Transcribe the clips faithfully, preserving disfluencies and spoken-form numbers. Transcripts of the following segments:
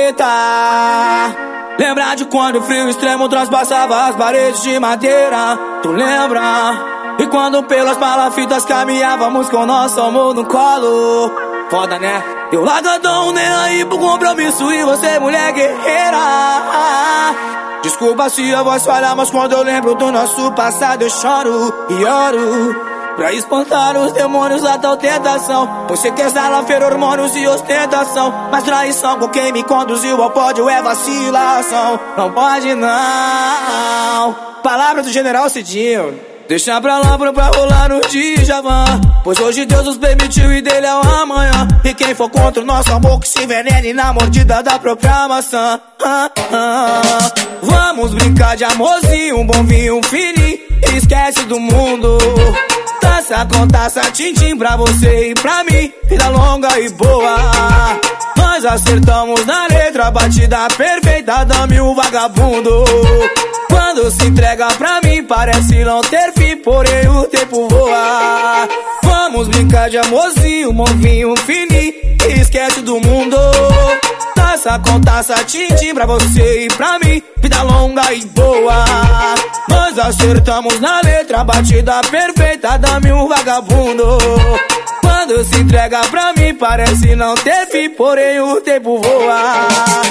Preta, lembra de quando o frio extremo transpassava as paredes de madeira? Tu lembra? E quando pelas palafitas caminhávamos com nosso amor no colo? Foda, né? Eu largadão nem aí pro compromisso e você mulher guerreira. Desculpa se a voz falha, mas quando eu lembro do nosso passado eu choro e oro. Pra espantar os demônios da tal tentação. Você quer salafear hormônios e ostentação, mas traição com quem me conduziu ao pódio é vacilação. Não pode não. Palavra do general Cidinho. Deixa pra lá pra, pra rolar no Djavan, pois hoje Deus nos permitiu e dele é o amanhã. E quem for contra o nosso amor que se envenene na mordida da própria maçã. ah, ah. Vamos brincar de amorzinho, um bom vinho, um fininho, esquece do mundo. Taça com taça, tintim pra você e pra mim, vida longa e boa. Nós acertamos na letra, batida perfeita, dame um vagabundo. Quando se entrega pra mim parece não ter fim, porém o tempo voa. Vamos brincar de amorzinho, um vinho, um fininho, esquece do mundo. Taça com taça, tintim pra você e pra mim, vida longa e boa. Nós acertamos na letra, batida perfeita, dame um vagabundo. Quando se entrega pra mim parece não ter fim, porém o tempo voa.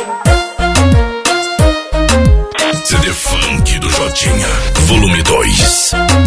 C D Funk do Jotinha, volume dois.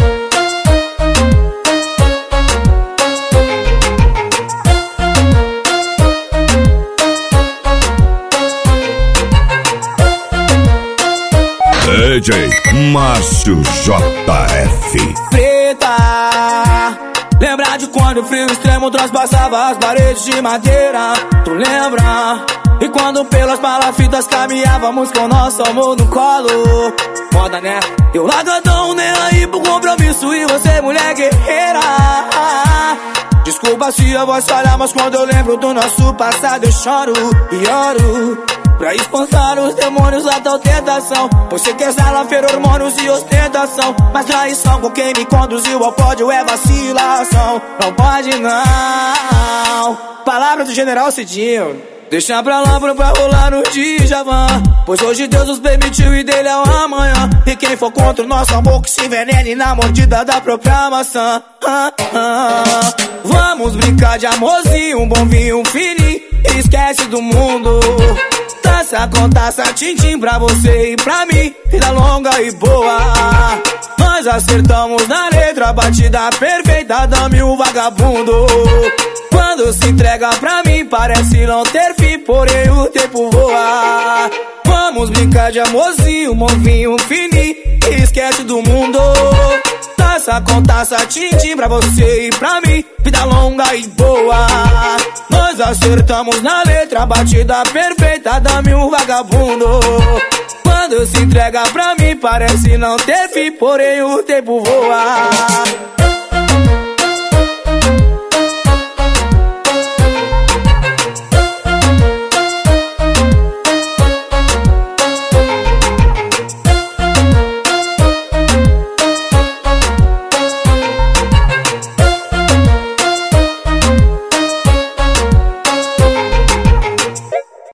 D J Márcio J F. Preta, lembra de quando o frio extremo transpassava as paredes de madeira? Tu lembra? E quando pelas palafitas caminhávamos com nosso amor no colo? Foda, né? Eu largadão nem aí pro compromisso e você mulher guerreira. Desculpa se a voz falha, mas quando eu lembro do nosso passado eu choro e oro. Pra espantar os demônios da tal tentação. Você quer salafear hormônios e ostentação, mas traição com quem me conduziu ao pódio é vacilação. Não pode não. Palavra do general Cidinho. Deixa pra lá pra, pra rolar no Djavan, pois hoje Deus nos permitiu e dele é o amanhã. E quem for contra o nosso amor que se envenene na mordida da própria maçã. ah, ah. Vamos brincar de amorzinho, um bom vinho, um fininho, esquece do mundo. Taça com taça, tintim pra você e pra mim, vida longa e boa. Nós acertamos na letra, batida perfeita, dame um vagabundo. Quando se entrega pra mim parece não ter fim, porém o tempo voa. Vamos brincar de amorzinho, um vinho, um fininho, esquece do mundo. Taça com taça, tintim pra você e pra mim, vida longa e boa. Nós acertamos na letra, batida perfeita, dame um vagabundo. Quando se entrega pra mim parece não ter fim, porém o tempo voa.